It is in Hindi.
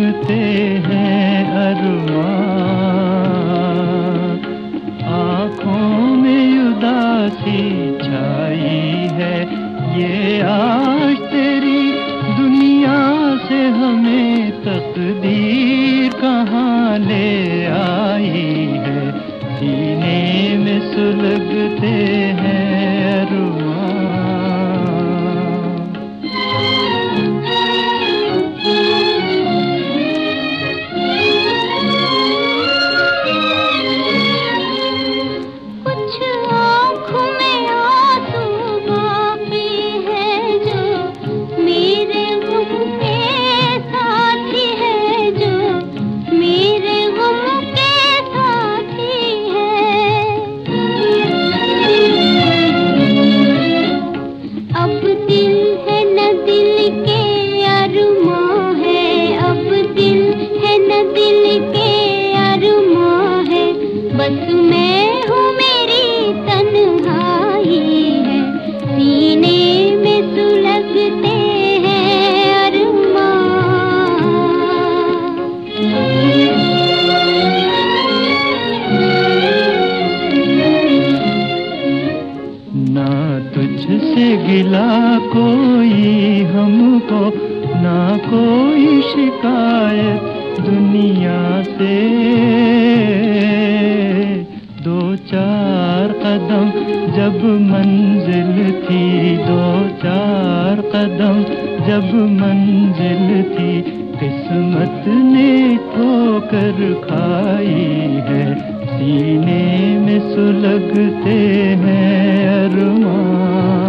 सुलगते हैं अरमान, आँखों में उदासी छाई है, ये आज तेरी दुनिया से हमें तकदीर कहाँ ले आई है। सीने में सुलगते हैं अरमान। कुछ आँखों में आंसू बाकी है जो मेरे गम के साथी है, जो मेरे गम के साथी है। अब दिल है न दिल के अरमां है, अब दिल है न दिल के अरमां है, बस मैं हूँ मेरी तन्हाई है। सीने में सुलगते हैं अरमान। ना तुझसे गिला कोई हमको, ना कोई शिकायत दुनिया से। दो चार कदम जब मंजिल थी, दो चार कदम जब मंजिल थी, किस्मत ने ठोकर खाई है। सीने में सुलगते हैं अरमान।